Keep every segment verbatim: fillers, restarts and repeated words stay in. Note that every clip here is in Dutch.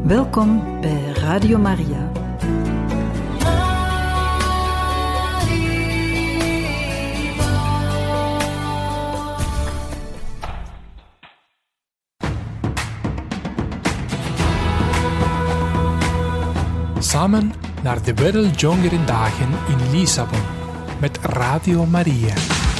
Welkom bij Radio Maria. Samen naar de Wereldjongerendagen in Lissabon met Radio Maria.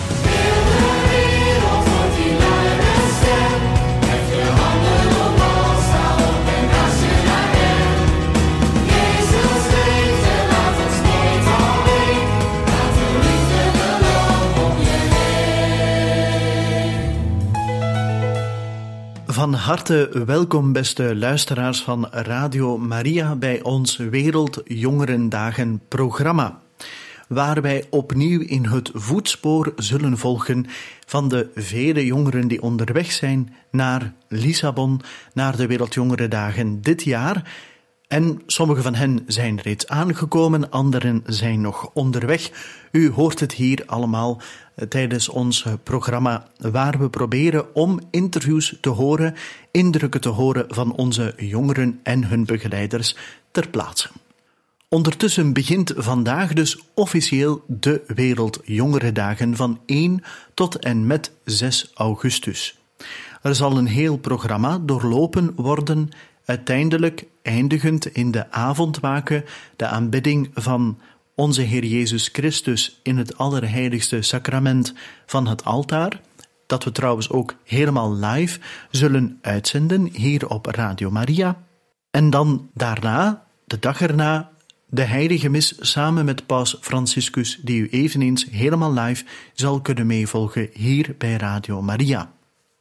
Van harte welkom, beste luisteraars van Radio Maria, bij ons Wereldjongerendagen programma, waar wij opnieuw in het voetspoor zullen volgen van de vele jongeren die onderweg zijn naar Lissabon, naar de Wereldjongerendagen dit jaar. En sommige van hen zijn reeds aangekomen, anderen zijn nog onderweg. U hoort het hier allemaal tijdens ons programma, waar we proberen om interviews te horen, indrukken te horen van onze jongeren en hun begeleiders ter plaatse. Ondertussen begint vandaag dus officieel de Wereldjongerendagen van één tot en met zes augustus. Er zal een heel programma doorlopen worden, uiteindelijk eindigend in de avondwaken, de aanbidding van onze Heer Jezus Christus in het allerheiligste sacrament van het altaar, dat we trouwens ook helemaal live zullen uitzenden hier op Radio Maria. En dan daarna, de dag erna, de heilige mis samen met Paus Franciscus, die u eveneens helemaal live zal kunnen meevolgen hier bij Radio Maria.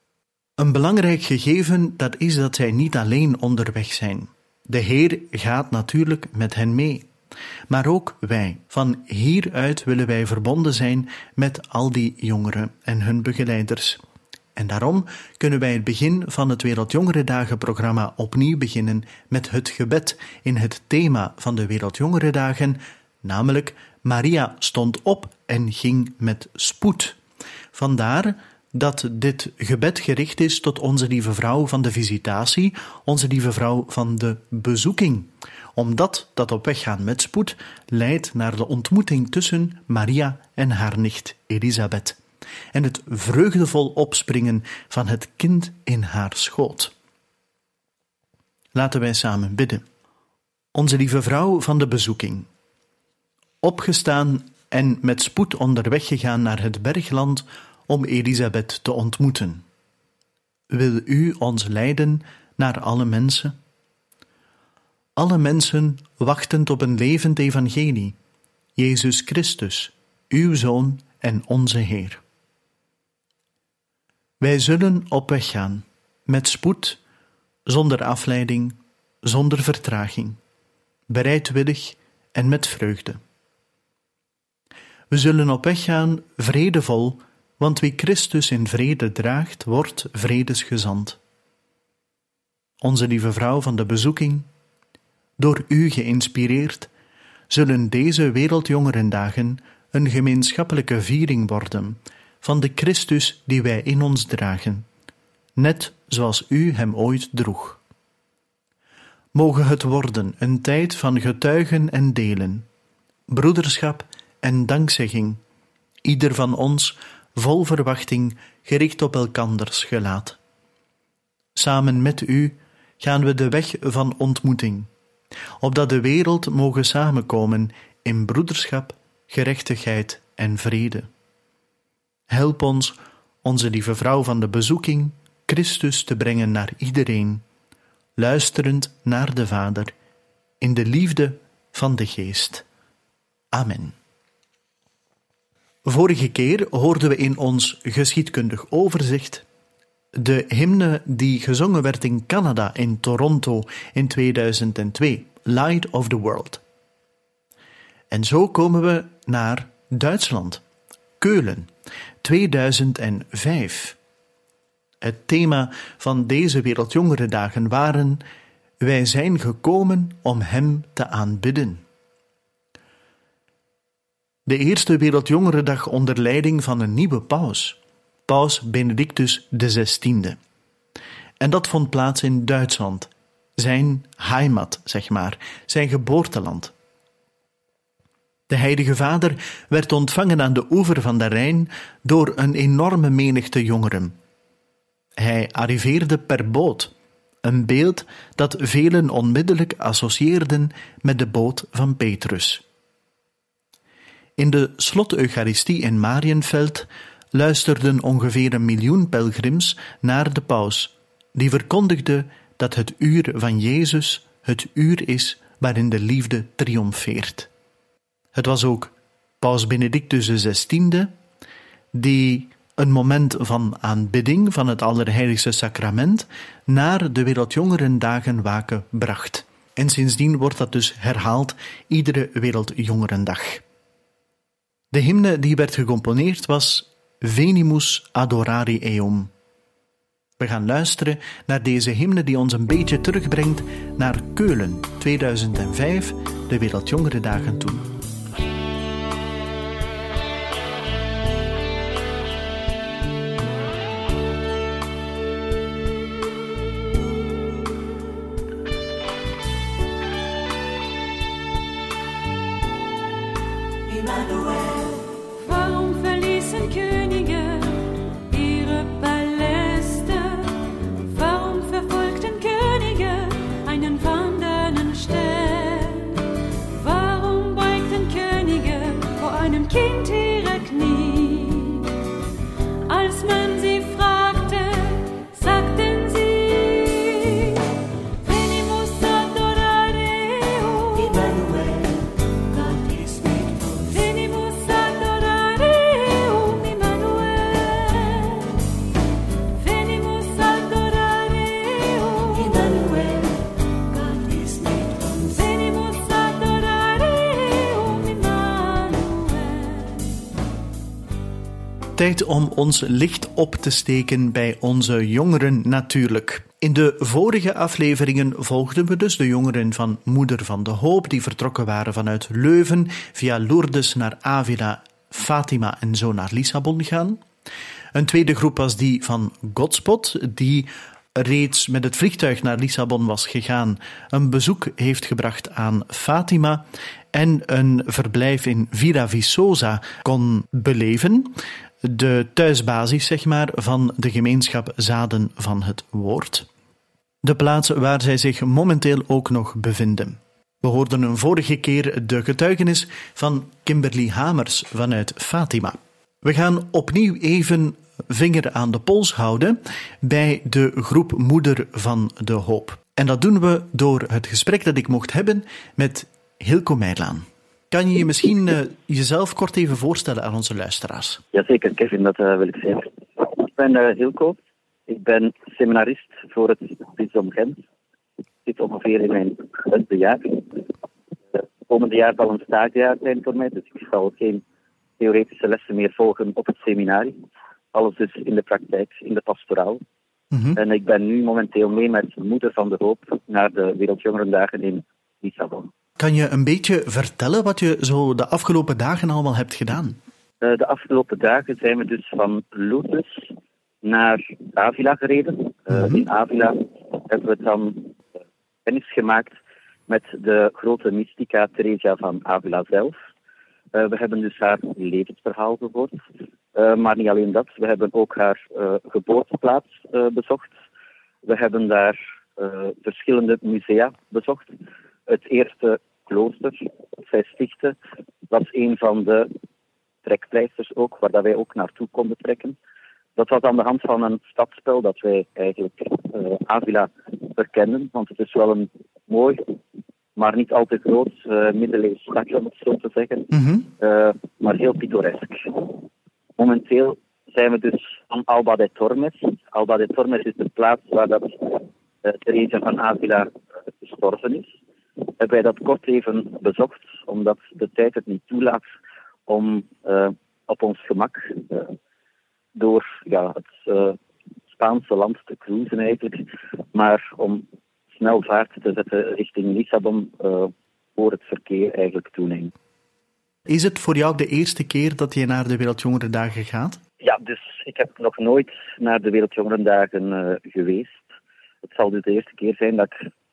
Een belangrijk gegeven, dat is dat zij niet alleen onderweg zijn. De Heer gaat natuurlijk met hen mee. Maar ook wij. Van hieruit willen wij verbonden zijn met al die jongeren en hun begeleiders. En daarom kunnen wij het begin van het Wereldjongerendagen-programma opnieuw beginnen met het gebed in het thema van de Wereldjongerendagen, namelijk Maria stond op en ging met spoed. Vandaar dat dit gebed gericht is tot onze lieve vrouw van de visitatie, onze lieve vrouw van de bezoeking. Omdat dat op weg gaan met spoed leidt naar de ontmoeting tussen Maria en haar nicht Elisabeth en het vreugdevol opspringen van het kind in haar schoot. Laten wij samen bidden. Onze lieve vrouw van de bezoeking, opgestaan en met spoed onderweg gegaan naar het bergland om Elisabeth te ontmoeten. Wil u ons leiden naar alle mensen? Alle mensen wachtend op een levend evangelie, Jezus Christus, uw Zoon en onze Heer. Wij zullen op weg gaan, met spoed, zonder afleiding, zonder vertraging, bereidwillig en met vreugde. We zullen op weg gaan vredevol, want wie Christus in vrede draagt, wordt vredesgezant. Onze lieve vrouw van de bezoeking, door u geïnspireerd, zullen deze Wereldjongerendagen een gemeenschappelijke viering worden van de Christus die wij in ons dragen, net zoals u hem ooit droeg. Mogen het worden een tijd van getuigen en delen, broederschap en dankzegging, ieder van ons vol verwachting gericht op elkanders gelaat. Samen met u gaan we de weg van ontmoeting, opdat de wereld mogen samenkomen in broederschap, gerechtigheid en vrede. Help ons, onze lieve vrouw van de bezoeking, Christus te brengen naar iedereen, luisterend naar de Vader, in de liefde van de Geest. Amen. Vorige keer hoorden we in ons geschiedkundig overzicht de hymne die gezongen werd in Canada, in Toronto, in tweeduizend twee, Light of the World. En zo komen we naar Duitsland, Keulen, tweeduizend vijf. Het thema van deze Wereldjongerendagen waren: wij zijn gekomen om hem te aanbidden. De eerste Wereldjongerendag onder leiding van een nieuwe paus, Paus Benedictus de zestiende. En dat vond plaats in Duitsland, zijn heimat, zeg maar, zijn geboorteland. De Heilige Vader werd ontvangen aan de oever van de Rijn door een enorme menigte jongeren. Hij arriveerde per boot, een beeld dat velen onmiddellijk associeerden met de boot van Petrus. In de slot-eucharistie in Mariënveld luisterden ongeveer een miljoen pelgrims naar de paus, die verkondigde dat het uur van Jezus het uur is waarin de liefde triomfeert. Het was ook paus Benedictus de zestiende die een moment van aanbidding van het Allerheiligste Sacrament naar de Wereldjongerendagen Waken bracht. En sindsdien wordt dat dus herhaald iedere Wereldjongerendag. De hymne die werd gecomponeerd was Venimus Adorare Eum. We gaan luisteren naar deze hymne die ons een beetje terugbrengt naar Keulen, tweeduizend vijf, de Wereldjongerendagen toen. Warum verließen Könige ihre Paläste? Warum verfolgten Könige einen wandernden Stern? Warum beugten Könige vor einem Kind ihre Knie? Als man sie fragte, sagten sie: Venimus adorare Eum. Immanuel, Gott ist mit uns. Venimus adorare Eum, Immanuel. Venimus adorare Eum, Immanuel, Gott ist mit uns. Venimus adorare Eum, Immanuel. Tijd om ons licht op te steken bij onze jongeren natuurlijk. In de vorige afleveringen volgden we dus de jongeren van Moeder van de Hoop, die vertrokken waren vanuit Leuven, via Lourdes naar Avila, Fatima en zo naar Lissabon gaan. Een tweede groep was die van Godspot, die reeds met het vliegtuig naar Lissabon was gegaan, een bezoek heeft gebracht aan Fatima en een verblijf in Villa Viçosa kon beleven. De thuisbasis, zeg maar, van de gemeenschap Zaden van het Woord. De plaats waar zij zich momenteel ook nog bevinden. We hoorden een vorige keer de getuigenis van Kimberly Hamers vanuit Fatima. We gaan opnieuw even vinger aan de pols houden bij de groep Moeder van de Hoop. En dat doen we door het gesprek dat ik mocht hebben met Hilco Meijlaan. Kan je je misschien uh, jezelf kort even voorstellen aan onze luisteraars? Jazeker, Kevin, dat uh, wil ik zeggen. Ik ben uh, Hilco. Ik ben seminarist voor het bisdom Gent. Ik zit ongeveer in mijn zesde jaar. Het komende jaar zal een stagejaar zijn voor mij, dus ik zal geen theoretische lessen meer volgen op het seminarie. Alles dus in de praktijk, in de pastoraal. Mm-hmm. En ik ben nu momenteel mee met Moeder van de Hoop naar de Wereldjongerendagen in Lissabon. Kan je een beetje vertellen wat je zo de afgelopen dagen allemaal hebt gedaan? Uh, de afgelopen dagen zijn we dus van Lourdes naar Avila gereden. Uh, mm-hmm. In Avila hebben we dan uh, kennis gemaakt met de grote mystica Theresia van Avila zelf. Uh, we hebben dus haar levensverhaal gehoord. Uh, maar niet alleen dat, we hebben ook haar uh, geboorteplaats uh, bezocht. We hebben daar uh, verschillende musea bezocht. Het eerste klooster dat zij stichtte was een van de trekpleisters ook, waar dat wij ook naartoe konden trekken. Dat was aan de hand van een stadsspel dat wij eigenlijk uh, Avila verkenden, want het is wel een mooi, maar niet al te groot uh, middeleeuws stadje, om het zo te zeggen, mm-hmm. uh, maar heel pittoresk. Momenteel zijn we dus aan Alba de Tormes. Alba de Tormes is de plaats waar dat uh, Theresia van Avila uh, gestorven is. Hebben wij dat kort even bezocht, omdat de tijd het niet toelaat om uh, op ons gemak uh, door ja, het uh, Spaanse land te cruisen eigenlijk, maar om snel vaart te zetten richting Lissabon uh, voor het verkeer eigenlijk toeneemt. Is het voor jou de eerste keer dat je naar de Wereldjongerendagen gaat? Ja, dus ik heb nog nooit naar de Wereldjongerendagen uh, geweest. Het zal dus de eerste keer zijn dat ik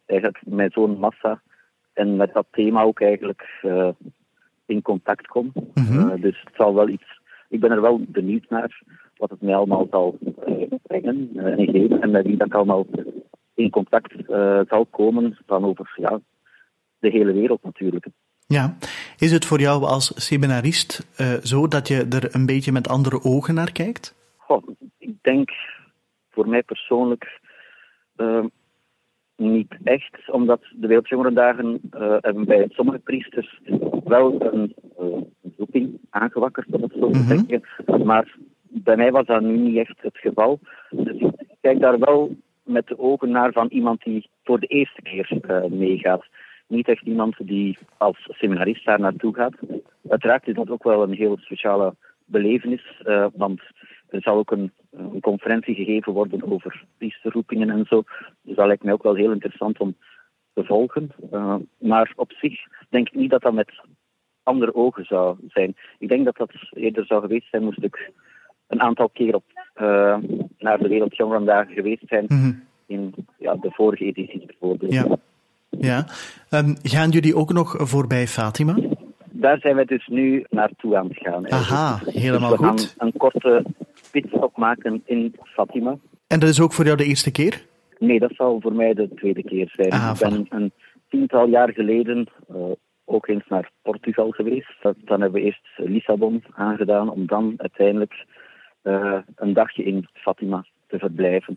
eigenlijk met zo'n massa en met dat thema ook eigenlijk uh, in contact kom. Mm-hmm. Uh, dus het zal wel iets... Ik ben er wel benieuwd naar wat het mij allemaal zal uh, brengen uh, en geven en met wie dat allemaal in contact uh, zal komen van over ja, de hele wereld natuurlijk. Ja, is het voor jou als seminarist uh, zo dat je er een beetje met andere ogen naar kijkt? Goh, ik denk voor mij persoonlijk uh, niet echt, omdat de Wereldjongerendagen uh, hebben bij sommige priesters wel een, uh, een roeping aangewakkerd, om het zo te mm-hmm. zeggen. Maar bij mij was dat nu niet echt het geval. Dus ik kijk daar wel met de ogen naar van iemand die voor de eerste keer uh, meegaat. Niet echt iemand die als seminarist daar naartoe gaat. Uiteraard is dat ook wel een heel speciale belevenis, uh, want er zal ook een, een conferentie gegeven worden over priesterroepingen en zo. Dus dat lijkt mij ook wel heel interessant om te volgen. Uh, maar op zich denk ik niet dat dat met andere ogen zou zijn. Ik denk dat dat eerder zou geweest zijn, moest ik een aantal keer op, uh, naar de Wereldjongerendagen geweest zijn. Mm-hmm. In ja, de vorige edities bijvoorbeeld. Ja. Ja. Um, gaan jullie ook nog voorbij Fatima? Daar zijn we dus nu naartoe aan het gaan. Aha, dus, helemaal dus we goed. gaan een korte pitstop maken in Fatima. En dat is ook voor jou de eerste keer? Nee, dat zal voor mij de tweede keer zijn. Aha, ik ben een tiental jaar geleden uh, ook eens naar Portugal geweest. Dan hebben we eerst Lissabon aangedaan om dan uiteindelijk uh, een dagje in Fatima te verblijven.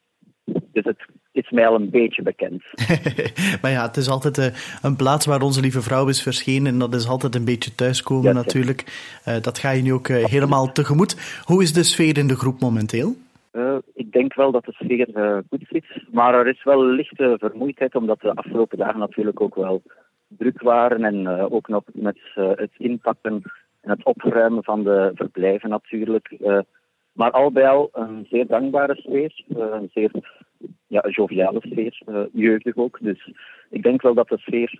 Dus het is mij al een beetje bekend. Maar ja, het is altijd uh, een plaats waar onze lieve vrouw is verschenen en dat is altijd een beetje thuiskomen ja, natuurlijk. Uh, dat ga je nu ook uh, helemaal tegemoet. Hoe is de sfeer in de groep momenteel? Uh, ik denk wel dat de sfeer uh, goed zit, maar er is wel lichte vermoeidheid, omdat de afgelopen dagen natuurlijk ook wel druk waren en uh, ook nog met uh, het inpakken en het opruimen van de verblijven natuurlijk. Uh, Maar al bij al een zeer dankbare sfeer, een zeer ja, joviale sfeer, jeugdig ook. Dus ik denk wel dat de sfeer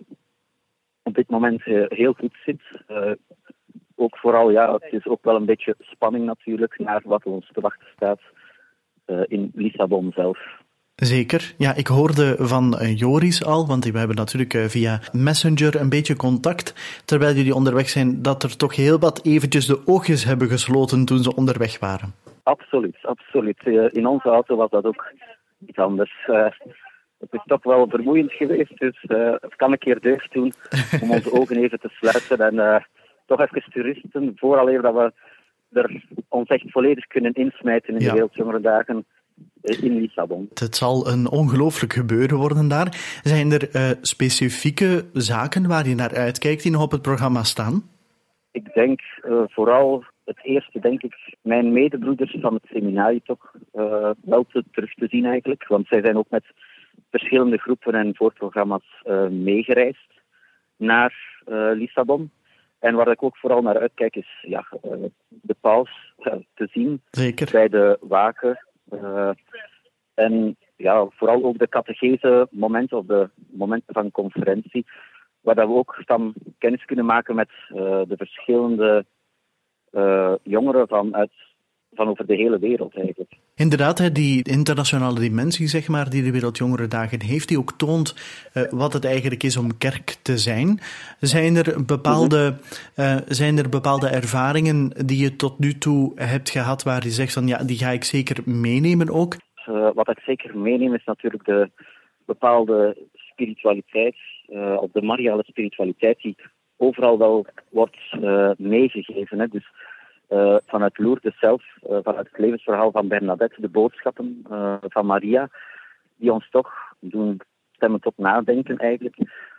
op dit moment heel goed zit. Uh, ook vooral, ja, het is ook wel een beetje spanning natuurlijk naar wat ons te wachten staat uh, in Lissabon zelf. Zeker. Ja, ik hoorde van uh, Joris al, want we hebben natuurlijk uh, via Messenger een beetje contact, terwijl jullie onderweg zijn, dat er toch heel wat eventjes de oogjes hebben gesloten toen ze onderweg waren. Absoluut, absoluut. Uh, in onze auto was dat ook iets anders. Uh, het is toch wel vermoeiend geweest, dus uh, het kan een keer deugd doen om onze ogen even te sluiten en uh, toch even te rusten, vooraleer dat we er ons echt volledig kunnen insmijten in ja. de Wereldjongerendagen in Lissabon. Het zal een ongelooflijk gebeuren worden daar. Zijn er uh, specifieke zaken waar je naar uitkijkt die nog op het programma staan? Ik denk uh, vooral het eerste, denk ik, mijn medebroeders van het seminarie toch uh, wel te, terug te zien eigenlijk. Want zij zijn ook met verschillende groepen en voorprogramma's uh, meegereisd naar uh, Lissabon. En waar ik ook vooral naar uitkijk is ja, uh, de paus uh, te zien. Zeker. Bij de waken. Uh, en ja, vooral ook de catechese momenten of de momenten van conferentie, waar dat we ook dan kennis kunnen maken met uh, de verschillende uh, jongeren van, uit, van over de hele wereld eigenlijk. Inderdaad, die internationale dimensie, zeg maar, die de Wereldjongerendagen heeft, die ook toont uh, wat het eigenlijk is om kerk te zijn. Zijn er bepaalde, uh, zijn er bepaalde ervaringen die je tot nu toe hebt gehad, waar je zegt van ja, die ga ik zeker meenemen ook? Uh, wat ik zeker meeneem is natuurlijk de bepaalde spiritualiteit, uh, of de mariale spiritualiteit, die overal wel wordt uh, meegegeven. Hè. Dus uh, vanuit Lourdes zelf, uh, vanuit het levensverhaal van Bernadette, de boodschappen uh, van Maria, die ons toch doen stemmen tot nadenken eigenlijk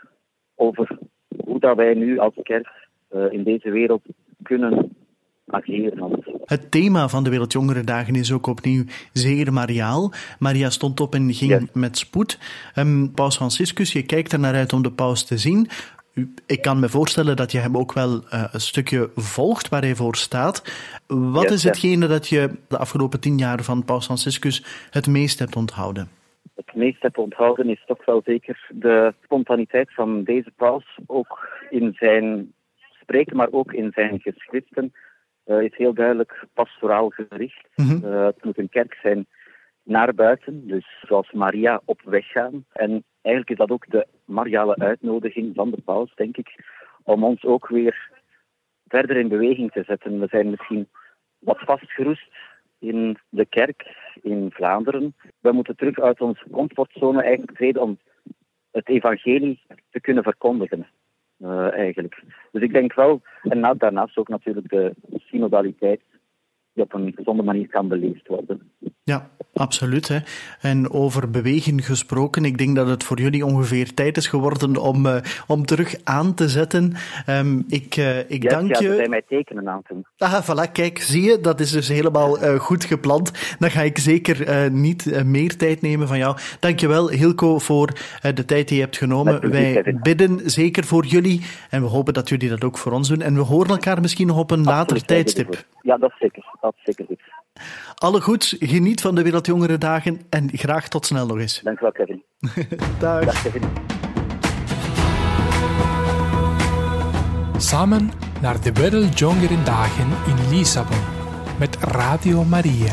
over hoe dat wij nu als kerk uh, in deze wereld kunnen ageren. Het thema van de Wereldjongerendagen is ook opnieuw zeer mariaal. Maria stond op en ging yes. met spoed. Um, Paus Franciscus, je kijkt er naar uit om de paus te zien. Ik kan me voorstellen dat je hem ook wel uh, een stukje volgt waar hij voor staat. Wat yes, is hetgene dat je de afgelopen tien jaar van Paus Franciscus het meest hebt onthouden? Het meest heb onthouden is toch wel zeker de spontaniteit van deze paus, ook in zijn spreken, maar ook in zijn geschriften. Uh, is heel duidelijk pastoraal gericht. Mm-hmm. Uh, het moet een kerk zijn naar buiten. Dus zoals Maria op weg gaan. En eigenlijk is dat ook de mariale uitnodiging van de paus, denk ik, om ons ook weer verder in beweging te zetten. We zijn misschien wat vastgeroest in de kerk in Vlaanderen. We moeten terug uit onze comfortzone eigenlijk treden om het evangelie te kunnen verkondigen. Uh, eigenlijk. Dus ik denk wel, en nou, daarnaast ook natuurlijk de synodaliteit die op een gezonde manier kan beleefd worden. Ja, absoluut. Hè. En over beweging gesproken, ik denk dat het voor jullie ongeveer tijd is geworden om, uh, om terug aan te zetten. Um, ik uh, ik yes, dank ja, je... Ja, zijn mij tekenen aan te doen. Ah, voilà, kijk, zie je, dat is dus helemaal uh, goed gepland. Dan ga ik zeker uh, niet uh, meer tijd nemen van jou. Dank je wel, Hilco, voor uh, de tijd die je hebt genomen. Wij bidden zeker voor jullie en we hopen dat jullie dat ook voor ons doen. En we horen elkaar misschien nog op een Absoluut, later tijdstip. Ja, dat is zeker. Dat is zeker goed. Alle goeds, geniet van de Wereldjongerendagen en graag tot snel nog eens. Dank u wel, Kevin. Dag. Dag, Kevin. Samen naar de Wereldjongerendagen in Lissabon met Radio Maria.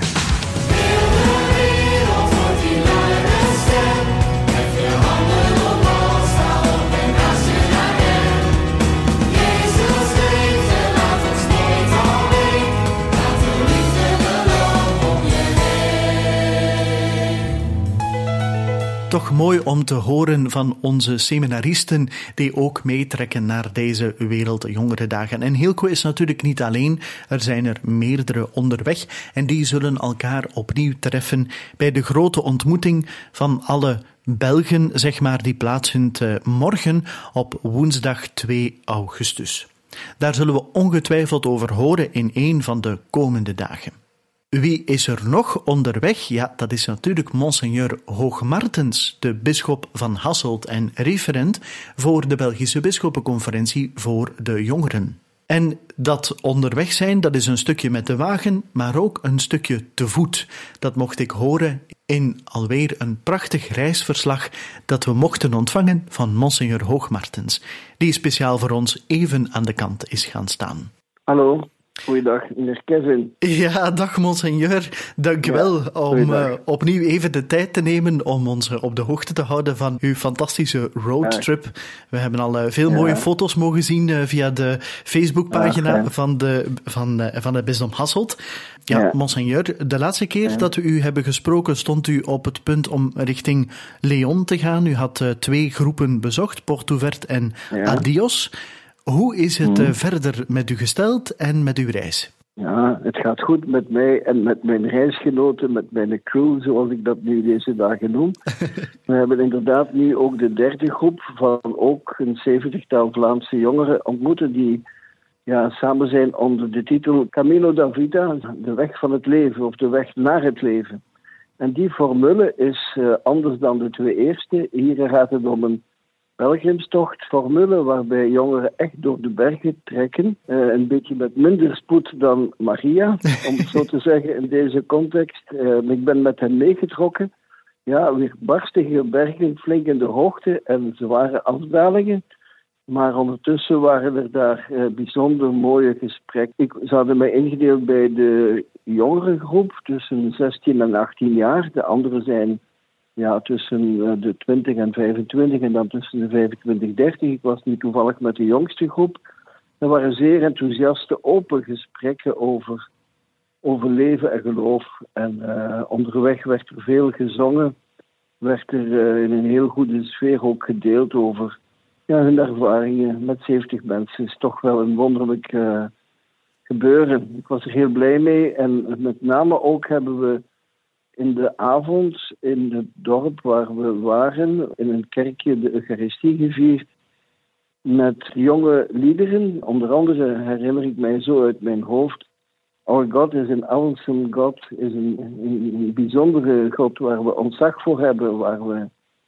Toch mooi om te horen van onze seminaristen die ook meetrekken naar deze Wereldjongerendagen. En Hilco is natuurlijk niet alleen, er zijn er meerdere onderweg en die zullen elkaar opnieuw treffen bij de grote ontmoeting van alle Belgen, zeg maar, die plaatsvindt morgen op woensdag twee augustus. Daar zullen we ongetwijfeld over horen in een van de komende dagen. Wie is er nog onderweg? Ja, dat is natuurlijk Monseigneur Hoogmartens, de bisschop van Hasselt en referent voor de Belgische Bisschoppenconferentie voor de jongeren. En dat onderweg zijn, dat is een stukje met de wagen, maar ook een stukje te voet. Dat mocht ik horen in alweer een prachtig reisverslag dat we mochten ontvangen van Monseigneur Hoogmartens, die speciaal voor ons even aan de kant is gaan staan. Hallo. Goeiedag, meneer Kevin. Ja, dag monseigneur. Dank u wel ja, om uh, opnieuw even de tijd te nemen om ons uh, op de hoogte te houden van uw fantastische roadtrip. Ja. We hebben al uh, veel ja. mooie foto's mogen zien uh, via de Facebookpagina ja, van, de, van, uh, van het bisdom Hasselt. Ja, ja, monseigneur, de laatste keer ja. dat we u hebben gesproken stond u op het punt om richting Leon te gaan. U had uh, twee groepen bezocht, Porto Verde en ja. Adios. Hoe is het hmm. verder met u gesteld en met uw reis? Ja, het gaat goed met mij en met mijn reisgenoten, met mijn crew, zoals ik dat nu deze dagen noem. We hebben inderdaad nu ook de derde groep van ook een zeventigtal Vlaamse jongeren ontmoeten die ja, samen zijn onder de titel Camino da Vida, de weg van het leven of de weg naar het leven. En die formule is uh, anders dan de twee eerste. Hier gaat het om een pelgrimstochtformule waarbij jongeren echt door de bergen trekken. Uh, een beetje met minder spoed dan Maria, om het zo te zeggen in deze context. Uh, ik ben met hen meegetrokken. Ja, weer barstige bergen, flink in de hoogte en zware afdalingen. Maar ondertussen waren er daar uh, bijzonder mooie gesprekken. Ik, ze hadden mij ingedeeld bij de jongere groep tussen zestien en achttien jaar. De anderen zijn ja, tussen de twintig en vijfentwintig en dan tussen de vijfentwintig en dertig. Ik was nu toevallig met de jongste groep. Er waren zeer enthousiaste, open gesprekken over, over leven en geloof. En uh, onderweg werd er veel gezongen. Werd er uh, in een heel goede sfeer ook gedeeld over ja, hun ervaringen met zeventig mensen. Het is toch wel een wonderlijk uh, gebeuren. Ik was er heel blij mee. En met name ook hebben we in de avond in het dorp waar we waren, in een kerkje de Eucharistie gevierd met jonge liederen. Onder andere herinner ik mij zo uit mijn hoofd: Our God is an awesome God, is een, een, een bijzondere God waar we ontzag voor hebben, waar we,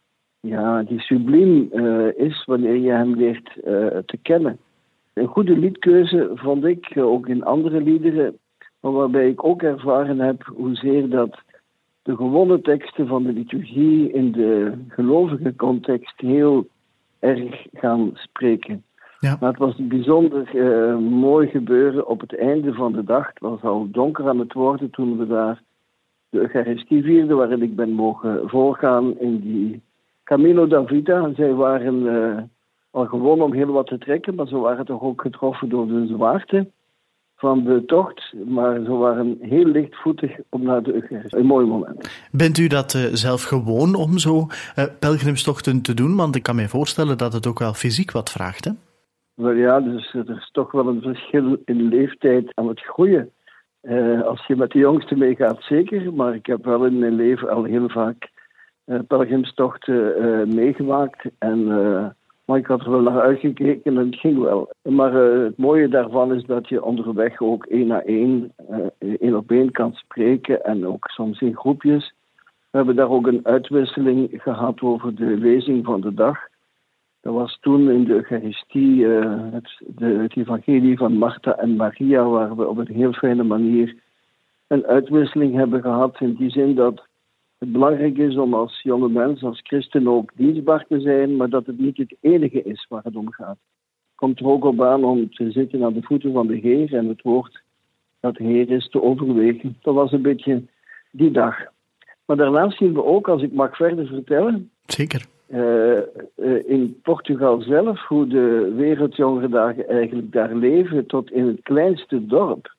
ja, die subliem uh, is wanneer je hem leert uh, te kennen. Een goede liedkeuze vond ik, uh, ook in andere liederen, maar waarbij ik ook ervaren heb hoezeer dat de gewone teksten van de liturgie in de gelovige context heel erg gaan spreken. Ja. Maar het was een bijzonder uh, mooi gebeuren op het einde van de dag. Het was al donker aan het worden toen we daar de Eucharistie vierde, waarin ik ben mogen voorgaan in die Camino da Vita. Zij waren uh, al gewoon om heel wat te trekken, maar ze waren toch ook getroffen door de zwaarte van de tocht. Maar ze waren heel lichtvoetig om naar de Eucharistie. Een mooi moment. Bent u dat uh, zelf gewoon om zo uh, pelgrimstochten te doen? Want ik kan me voorstellen dat het ook wel fysiek wat vraagt, hè? Wel ja, dus er is toch wel een verschil in leeftijd aan het groeien. Uh, als je met de jongste meegaat, zeker. Maar ik heb wel in mijn leven al heel vaak uh, pelgrimstochten uh, meegemaakt. En, uh, maar ik had er wel naar uitgekeken en het ging wel. Maar uh, het mooie daarvan is dat je onderweg ook één na één, uh, één op één kan spreken. En ook soms in groepjes. We hebben daar ook een uitwisseling gehad over de lezing van de dag. Dat was toen in de Eucharistie uh, het, de, het evangelie van Martha en Maria, waar we op een heel fijne manier een uitwisseling hebben gehad. In die zin dat het belangrijk is om als jonge mens, als christen ook dienstbaar te zijn, maar dat het niet het enige is waar het om gaat. Het komt er ook op aan om te zitten aan de voeten van de Heer en het woord dat de Heer is te overwegen. Dat was een beetje die dag. Maar daarnaast zien we ook, als ik mag verder vertellen... Zeker. Uh, uh, in Portugal zelf, hoe de Wereldjongerendagen eigenlijk daar leven, tot in het kleinste dorp.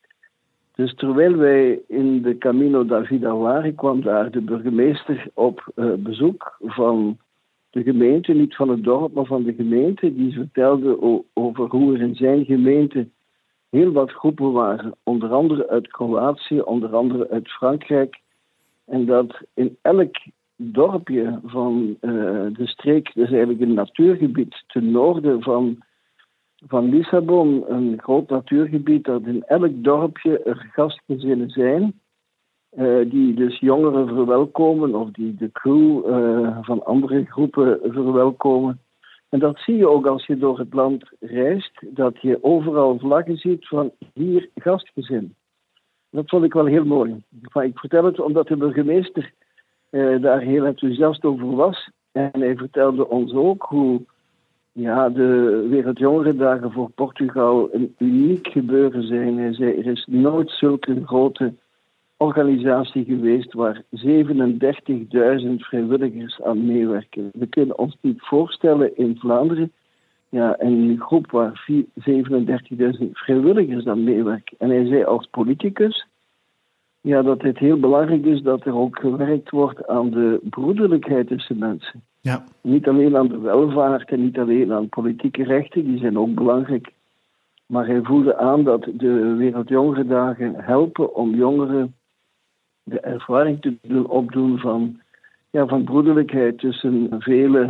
Dus terwijl wij in de Camino da Vida waren, kwam daar de burgemeester op uh, bezoek van de gemeente, niet van het dorp, maar van de gemeente, die vertelde o- over hoe er in zijn gemeente heel wat groepen waren, onder andere uit Kroatië, onder andere uit Frankrijk, en dat in elk dorpje van uh, de streek, dat is eigenlijk een natuurgebied ten noorden van, van Lissabon, een groot natuurgebied, dat in elk dorpje er gastgezinnen zijn, uh, die dus jongeren verwelkomen of die de crew uh, van andere groepen verwelkomen. En dat zie je ook als je door het land reist, dat je overal vlaggen ziet van hier gastgezin. Dat vond ik wel heel mooi. Ik vertel het omdat de burgemeester Uh, daar heel enthousiast over was. En hij vertelde ons ook hoe ja, de Wereldjongerendagen voor Portugal een uniek gebeuren zijn. Hij zei, er is nooit zulke grote organisatie geweest waar zevenendertigduizend vrijwilligers aan meewerken. We kunnen ons niet voorstellen in Vlaanderen, ja, een groep waar zevenendertigduizend vrijwilligers aan meewerken. En hij zei als politicus, ja, dat het heel belangrijk is dat er ook gewerkt wordt aan de broederlijkheid tussen mensen. Ja. Niet alleen aan de welvaart en niet alleen aan politieke rechten, die zijn ook belangrijk. Maar hij voelde aan dat de Wereldjongerendagen helpen om jongeren de ervaring te doen opdoen van, ja, van broederlijkheid tussen vele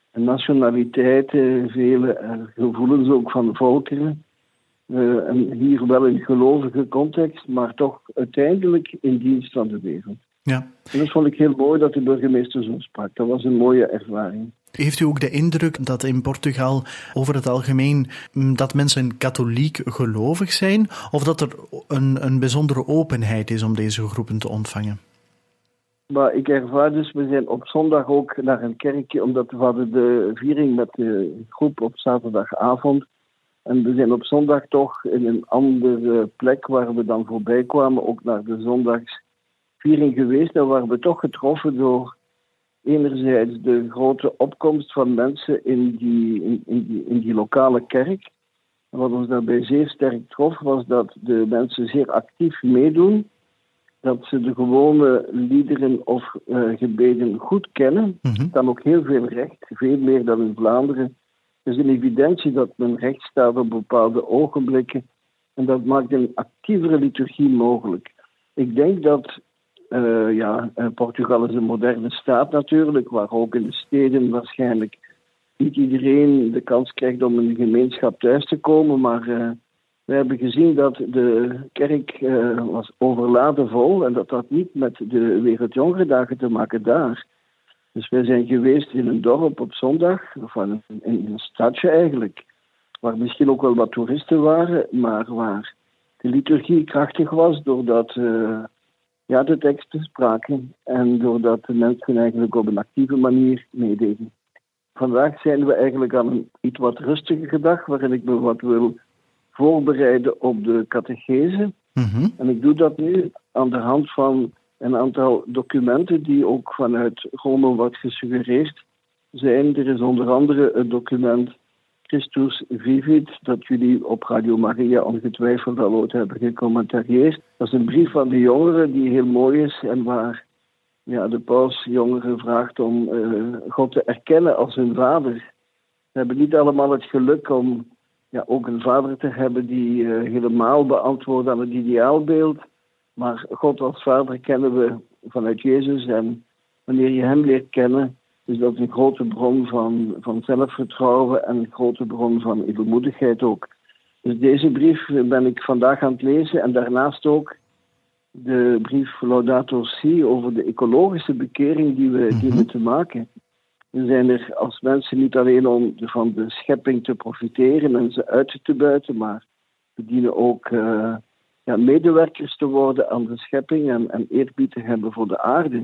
nationaliteiten, vele uh, gevoelens ook van volkeren. Uh, en hier wel in gelovige context, maar toch uiteindelijk in dienst van de wereld. Ja. En dat vond ik heel mooi dat de burgemeester zo sprak. Dat was een mooie ervaring. Heeft u ook de indruk dat in Portugal over het algemeen dat mensen katholiek gelovig zijn, of dat er een, een bijzondere openheid is om deze groepen te ontvangen? Maar ik ervaar dus, we zijn op zondag ook naar een kerkje, omdat we hadden de viering met de groep op zaterdagavond. En we zijn op zondag toch in een andere plek waar we dan voorbij kwamen, ook naar de zondagsviering geweest. En waar we toch getroffen door enerzijds de grote opkomst van mensen in die, in, in die, in die lokale kerk. En wat ons daarbij zeer sterk trof, was dat de mensen zeer actief meedoen. Dat ze de gewone liederen of uh, gebeden goed kennen. Mm-hmm. Dan ook heel veel recht, veel meer dan in Vlaanderen. Het is een evidentie dat men recht staat op bepaalde ogenblikken. En dat maakt een actievere liturgie mogelijk. Ik denk dat uh, ja, Portugal is een moderne staat natuurlijk, waar ook in de steden waarschijnlijk niet iedereen de kans krijgt om in de gemeenschap thuis te komen. Maar uh, we hebben gezien dat de kerk uh, was overladen vol en dat dat niet met de Wereldjongerendagen te maken daar. Dus wij zijn geweest in een dorp op zondag, of in een stadje eigenlijk, waar misschien ook wel wat toeristen waren, maar waar de liturgie krachtig was doordat uh, ja, de teksten spraken en doordat de mensen eigenlijk op een actieve manier meededen. Vandaag zijn we eigenlijk aan een iets wat rustige dag, waarin ik me wat wil voorbereiden op de catechese. Mm-hmm. En ik doe dat nu aan de hand van een aantal documenten die ook vanuit Rome wordt gesuggereerd zijn. Er is onder andere het document Christus Vivit, dat jullie op Radio Maria ongetwijfeld al ooit hebben gecommentarieerd. Dat is een brief van de jongeren die heel mooi is en waar ja, de paus jongeren vraagt om uh, God te erkennen als hun vader. Ze hebben niet allemaal het geluk om ja, ook een vader te hebben die uh, helemaal beantwoordt aan het ideaalbeeld. Maar God als vader kennen we vanuit Jezus en wanneer je hem leert kennen, is dat een grote bron van, van zelfvertrouwen en een grote bron van edelmoedigheid ook. Dus deze brief ben ik vandaag aan het lezen en daarnaast ook de brief Laudato Si over de ecologische bekering die we dienen te maken. We zijn er als mensen niet alleen om van de schepping te profiteren en ze uit te buiten, maar we dienen ook uh, ja, medewerkers te worden aan de schepping en, en eerbied te hebben voor de aarde.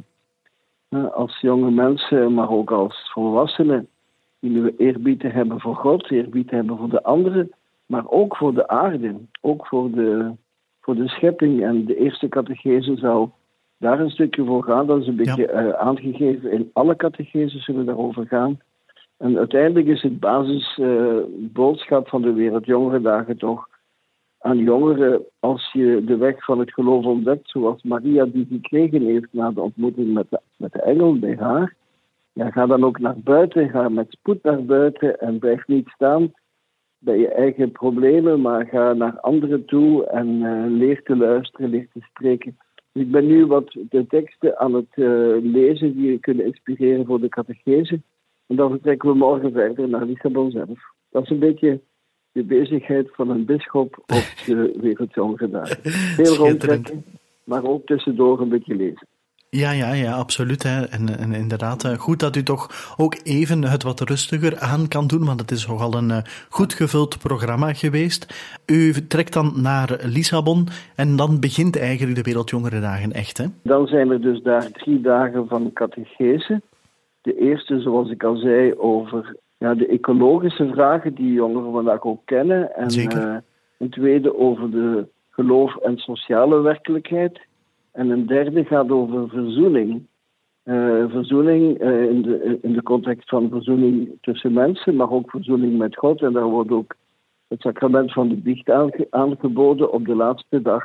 Uh, als jonge mensen, maar ook als volwassenen, dienen we eerbied te hebben voor God, eerbied te hebben voor de anderen, maar ook voor de aarde, ook voor de, voor de schepping. En de eerste catechese zal daar een stukje voor gaan. Dat is een beetje ja. uh, aangegeven. In alle catechesen zullen daarover gaan. En uiteindelijk is het basisboodschap uh, van de Wereldjongerendagen toch aan jongeren, als je de weg van het geloof ontdekt, zoals Maria die gekregen heeft na de ontmoeting met de, met de engel bij haar, ja, ga dan ook naar buiten, ga met spoed naar buiten en blijf niet staan bij je eigen problemen, maar ga naar anderen toe en uh, leer te luisteren, leer te spreken. Dus ik ben nu wat de teksten aan het uh, lezen die je kunnen inspireren voor de catechese. En dan vertrekken we morgen verder naar Lissabon zelf. Dat is een beetje de bezigheid van een bisschop op de Wereldjongerendagen. Heel rondtrekken, maar ook tussendoor een beetje lezen. Ja, ja, ja, absoluut. Hè. En, en inderdaad, goed dat u toch ook even het wat rustiger aan kan doen, want het is nogal een uh, goed gevuld programma geweest. U trekt dan naar Lissabon en dan begint eigenlijk de Wereldjongerendagen echt, hè? Dan zijn er dus daar drie dagen van catechese. De eerste, zoals ik al zei, over ja, de ecologische vragen die jongeren vandaag ook kennen. En uh, een tweede over de geloof en sociale werkelijkheid. En een derde gaat over verzoening. Uh, verzoening uh, in, de, in de context van verzoening tussen mensen, maar ook verzoening met God. En daar wordt ook het sacrament van de biecht aange, aangeboden op de laatste dag.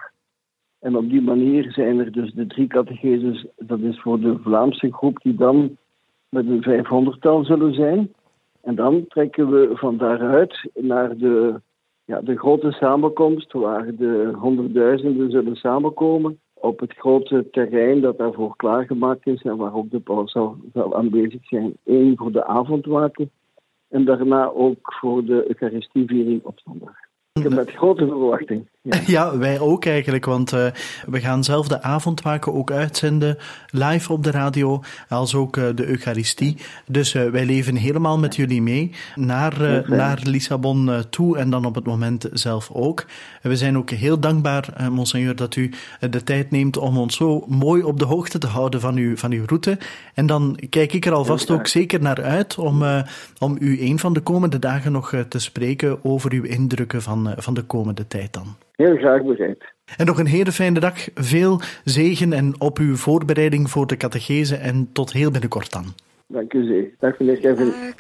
En op die manier zijn er dus de drie catecheses. Dat is voor de Vlaamse groep die dan met een vijfhonderdtal zullen zijn. En dan trekken we van daaruit naar de, ja, de grote samenkomst, waar de honderdduizenden zullen samenkomen op het grote terrein dat daarvoor klaargemaakt is en waar ook de paus zal, zal aanwezig zijn. Eén voor de avondwaken en daarna ook voor de Eucharistieviering op zondag. Ik heb met grote verwachting. Ja. ja, wij ook eigenlijk, want uh, we gaan zelf de avondwaken ook uitzenden, live op de radio, als ook uh, de Eucharistie. Dus uh, wij leven helemaal met jullie mee naar, uh, naar Lissabon uh, toe en dan op het moment zelf ook. We zijn ook heel dankbaar, uh, monseigneur, dat u uh, de tijd neemt om ons zo mooi op de hoogte te houden van, u, van uw route. En dan kijk ik er alvast ook zeker naar uit om, uh, om u een van de komende dagen nog uh, te spreken over uw indrukken van, uh, van de komende tijd dan. Heel graag bereid. En nog een hele fijne dag. Veel zegen en op uw voorbereiding voor de catechese en tot heel binnenkort dan. Dank u zeer. Dag meneer Kevin. Our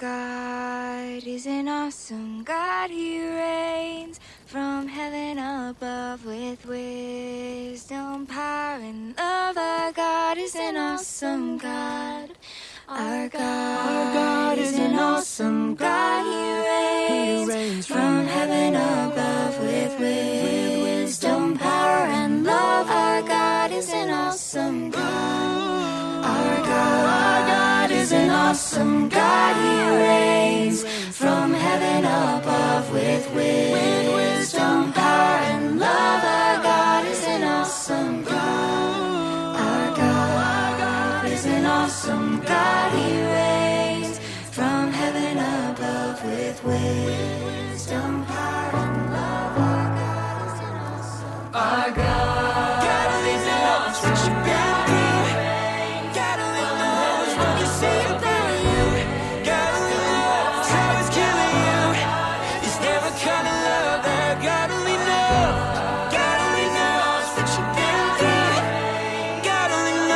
God is an awesome God. He reigns from heaven above with wisdom, power and love. Our God is an awesome God. Our God, Our God is an awesome God. He reigns, he reigns from heaven above with wisdom, power, and love. Our God is an awesome God. Our God, our God is an awesome God. He reigns from heaven above with wisdom, power, and love. Our God is an awesome God. Our God, our God is an awesome God. He reigns from heaven above with wisdom, power, and love. Our God is an awesome God. Our God, God is an awesome God. God only knows what you say about you. God only knows how it's killing you. He's never gonna love that. God only knows. God only knows what you've been through. God only knows.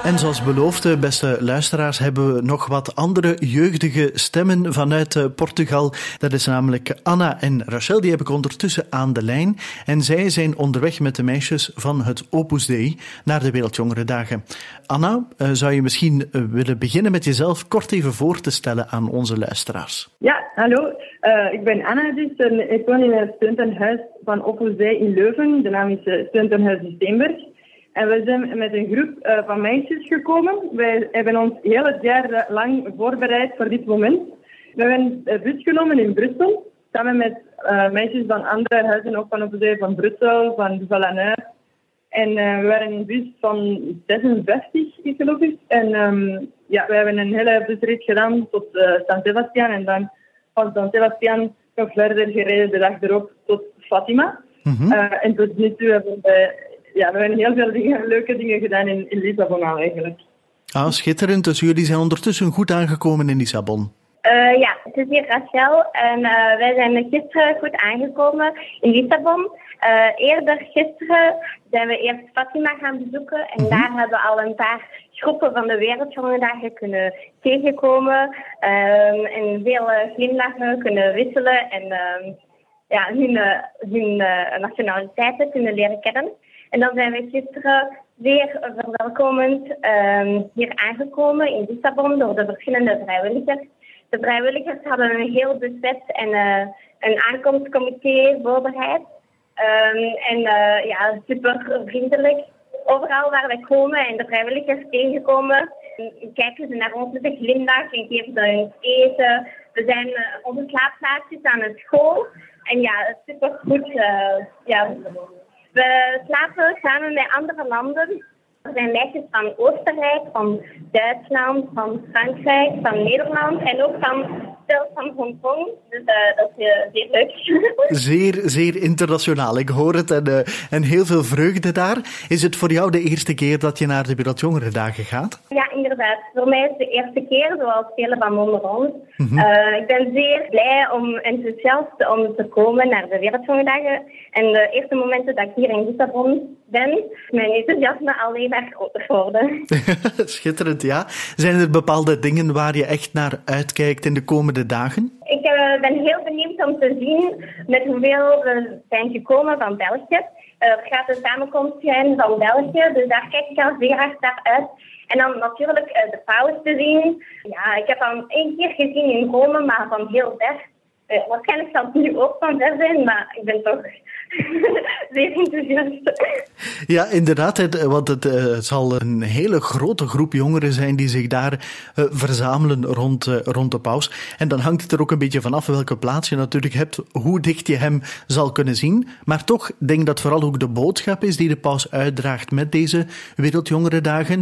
En zoals beloofd, beste luisteraars, hebben we nog wat andere jeugdige stemmen vanuit Portugal. Dat is namelijk Anna en Rachel, die heb ik ondertussen aan de lijn. En zij zijn onderweg met de meisjes van het Opus Dei naar de Wereldjongerendagen. Anna, zou je misschien willen beginnen met jezelf kort even voor te stellen aan onze luisteraars? Ja, hallo. Uh, ik ben Anna dus en ik woon in het studentenhuis van Opus Dei in Leuven. De naam is uh, Studentenhuis de Steenberg. En we zijn met een groep uh, van meisjes gekomen. Wij hebben ons heel het jaar lang voorbereid voor dit moment. We hebben een bus genomen in Brussel, samen met uh, meisjes van andere huizen, ook van Opus Dei van Brussel, van Valaneur. En uh, we waren in een bus van zesenvijftig, geloof ik. En um, ja, we hebben een hele busrit gedaan tot uh, San Sebastian. En dan van San Sebastian nog verder gereden de dag erop tot Fatima. Mm-hmm. Uh, en tot nu toe hebben we... Ja, we hebben heel veel dingen, leuke dingen gedaan in, in Lissabon al eigenlijk. Ah, schitterend. Dus jullie zijn ondertussen goed aangekomen in Lissabon. Uh, ja, het is hier Rachel en uh, wij zijn gisteren goed aangekomen in Lissabon. Uh, eerder gisteren zijn we eerst Fatima gaan bezoeken en mm-hmm. daar hebben we al een paar groepen van de Wereldjongerendagen kunnen tegenkomen. Um, en veel uh, glimlachen kunnen wisselen en um, ja, hun, uh, hun uh, nationaliteiten kunnen leren kennen. En dan zijn we gisteren weer verwelkomend um, hier aangekomen in Lissabon door de verschillende vrijwilligers. De vrijwilligers hadden een heel buffet en uh, een aankomstcomité voorbereid. Um, en uh, ja, super vriendelijk. Overal waar wij komen en de vrijwilligers tegenkomen, kijken ze naar ons met een glimlach en geven ze hun eten. We zijn uh, onze slaapplaatsjes aan een school. En ja, super goed. Uh, ja. We slapen samen met andere landen. Er zijn meisjes van Oostenrijk, van Duitsland, van Frankrijk, van Nederland en ook van, zelfs van Hongkong. Dus uh, dat is uh, zeer leuk. Zeer, zeer internationaal. Ik hoor het en, uh, en heel veel vreugde daar. Is het voor jou de eerste keer dat je naar de Wereldjongerendagen gaat? Ja, inderdaad. Voor mij is het de eerste keer, zoals velen van onder ons. Mm-hmm. Uh, ik ben zeer blij om enthousiast om te komen naar de Wereldjongerendagen. En de eerste momenten dat ik hier in Lissabon ben, is mijn enthousiasme alleen maar groter geworden. Schitterend, ja. Zijn er bepaalde dingen waar je echt naar uitkijkt in de komende dagen? Ik uh, ben heel benieuwd om te zien met hoeveel we zijn gekomen van België. Uh, er gaat een samenkomst zijn van België, dus daar kijk ik al zeer hard naar uit. En dan natuurlijk uh, de paus te zien. Ja, ik heb hem één keer gezien in Rome, maar van heel ver. Uh, waarschijnlijk zal het nu ook van ver zijn, maar ik ben toch zeer enthousiast. Ja, inderdaad, want het uh, zal een hele grote groep jongeren zijn die zich daar uh, verzamelen rond, uh, rond de paus. En dan hangt het er ook een beetje vanaf welke plaats je natuurlijk hebt, hoe dicht je hem zal kunnen zien. Maar toch denk dat vooral ook de boodschap is die de paus uitdraagt met deze Wereldjongerendagen.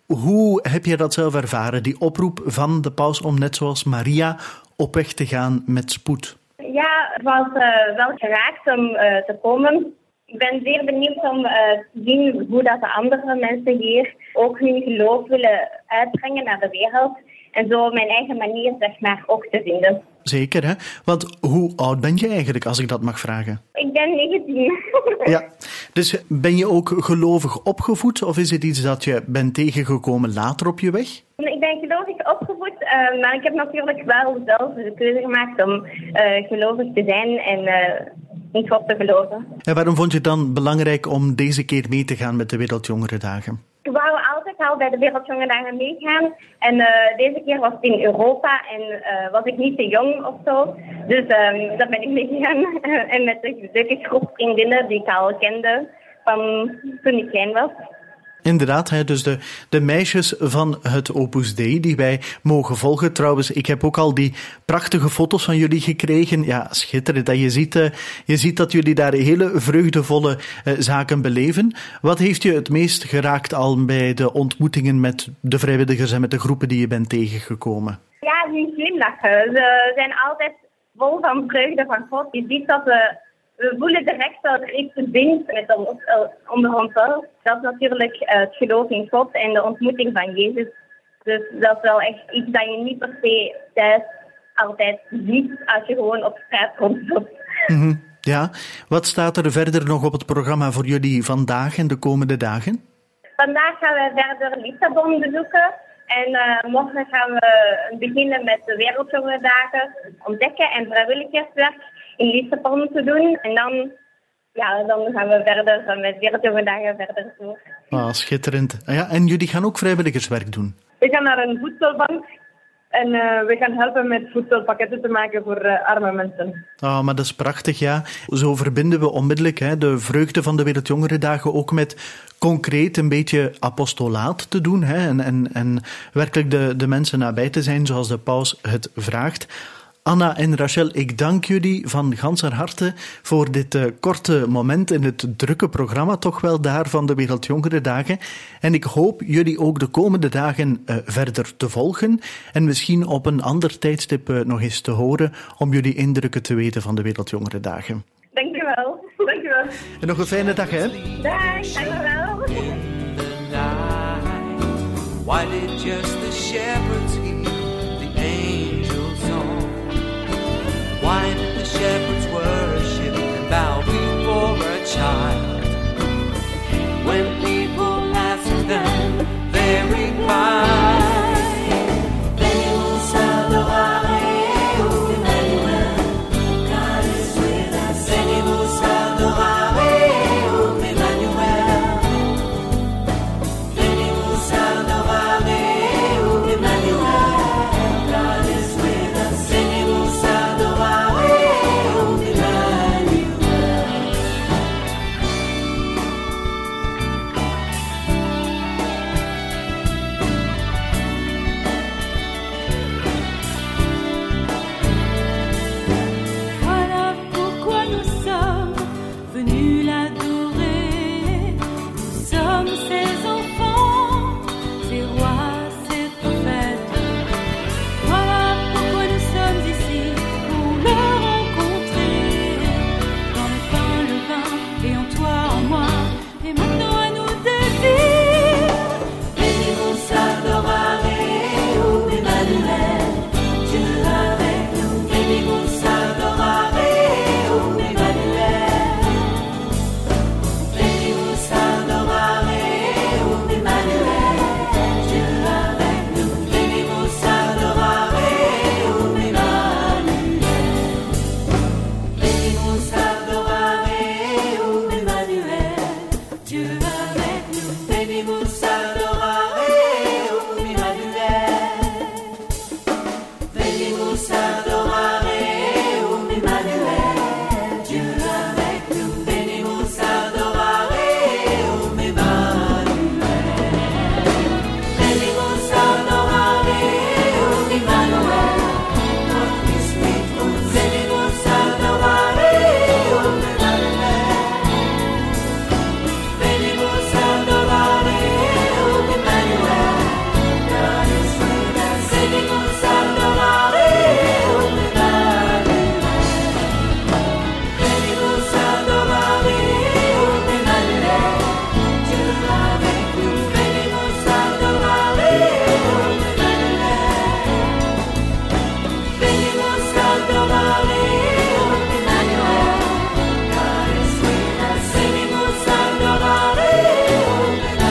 Hoe heb je dat zelf ervaren, die oproep van de paus om net zoals Maria op weg te gaan met spoed? Ja, het was uh, wel geraakt om uh, te komen. Ik ben zeer benieuwd om uh, te zien hoe dat de andere mensen hier ook hun geloof willen uitbrengen naar de wereld. En zo op mijn eigen manier, zeg maar, ook te vinden. Zeker, hè? Want hoe oud ben je eigenlijk, als ik dat mag vragen? Ik ben negentien. Ja, dus ben je ook gelovig opgevoed of is het iets dat je bent tegengekomen later op je weg? Ik ben gelovig opgevoed, uh, maar ik heb natuurlijk wel zelf de keuze gemaakt om uh, gelovig te zijn en uh, in God te geloven. En waarom vond je het dan belangrijk om deze keer mee te gaan met de Wereldjongerendagen? Ik wou altijd al bij de Wereldjongerendagen meegaan. En uh, deze keer was het in Europa en uh, was ik niet te jong of zo. Dus um, daar ben ik meegegaan. En met een leuke groep vriendinnen die ik al kende van toen ik klein was. Inderdaad, hè, dus de, de meisjes van het Opus Dei die wij mogen volgen. Trouwens, ik heb ook al die prachtige foto's van jullie gekregen. Ja, schitterend. Dat je, ziet, uh, je ziet dat jullie daar hele vreugdevolle uh, zaken beleven. Wat heeft je het meest geraakt al bij de ontmoetingen met de vrijwilligers en met de groepen die je bent tegengekomen? Ja, die glimlachen. Ze zijn altijd vol van vreugde van God. Je ziet dat we... We voelen direct dat er iets verbindt met ons, onder onszelf. Dat is natuurlijk het geloof in God en de ontmoeting van Jezus. Dus dat is wel echt iets dat je niet per se thuis altijd ziet als je gewoon op straat rondloopt. Mm-hmm. Ja, wat staat er verder nog op het programma voor jullie vandaag en de komende dagen? vandaag gaan we verder Lissabon bezoeken. En uh, morgen gaan we beginnen met de Wereldjongerendagen ontdekken en vrijwilligerswerk in Lissabon te doen. En dan, ja, dan gaan we verder met Wereldjongerendagen verder door. Ah, schitterend. Ja, en jullie gaan ook vrijwilligerswerk doen? We gaan naar een voedselbank. En uh, we gaan helpen met voedselpakketten te maken voor uh, arme mensen. Ah, maar dat is prachtig, ja. Zo verbinden we onmiddellijk hè, de vreugde van de Wereldjongerendagen ook met concreet een beetje apostolaat te doen. Hè, en, en, en werkelijk de, de mensen nabij te zijn zoals de paus het vraagt. Anna en Rachel, ik dank jullie van ganser harte voor dit uh, korte moment in het drukke programma, toch wel daar van de Wereldjongerendagen. En ik hoop jullie ook de komende dagen uh, verder te volgen en misschien op een ander tijdstip uh, nog eens te horen om jullie indrukken te weten van de Wereldjongerendagen. Dankjewel. Dankjewel. En nog een fijne dag, hè? Dag, dankjewel. Why did just the shepherds hear the angels song? Why did the shepherds worship and bow before a child? When people ask them, they reply, Venimos adorare, O Emmanuel, God is with us. Venimos adorare, O Emmanuel. Venimos adorare, O Emmanuel, God is with us. Venimos adorare, O Emmanuel. Voilà pourquoi nous sommes venus l'adorer. Nous sommes ses enfants, ses rois, ses prophètes. Voilà pourquoi nous sommes ici, pour le rencontrer. Dans le pain, le vin, et en toi, en moi. Et maintenant à nous de dire Venimos adorare, O Emmanuel, Dieu avec nous. Venimos adorare, O Emmanuel. Venimos adorare, O Emmanuel, Dieu avec nous. Venimos adorare, O Emmanuel. Venimos adorare, O Emmanuel, Dieu avec nous. Venimos adorare, O Emmanuel. Venimos adorare, O Emmanuel, Dieu avec nous. Venimos adorare, O Emmanuel. Venimos adorare, O Emmanuel, God is with us. Venimos adorare, O Emmanuel. Venimos adorare, O Emmanuel, God is with us. Venimos adorare, O Emmanuel. Venimos adorare, O Emmanuel, Dieu avec nous. Venimos adorare, O Emmanuel. Venimos adorare, O Emmanuel, God is with us. Venimos adorare, O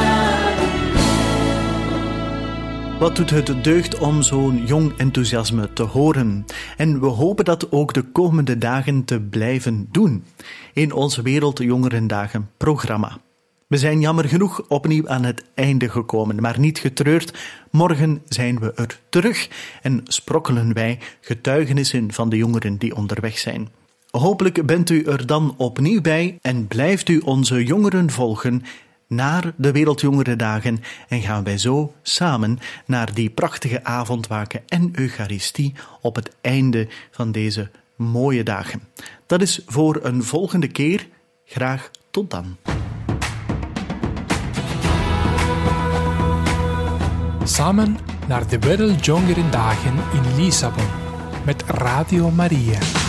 Emmanuel. Wat doet het deugd om zo'n jong enthousiasme te horen? En we hopen dat ook de komende dagen te blijven doen in ons Wereldjongerendagen programma. We zijn jammer genoeg opnieuw aan het einde gekomen, maar niet getreurd. Morgen zijn we er terug en sprokkelen wij getuigenissen van de jongeren die onderweg zijn. Hopelijk bent u er dan opnieuw bij en blijft u onze jongeren volgen naar de Wereldjongerendagen en gaan wij zo samen naar die prachtige avondwaken en Eucharistie op het einde van deze mooie dagen. Dat is voor een volgende keer. Graag tot dan. Samen naar de Wereldjongerendagen in Lissabon met Radio Maria.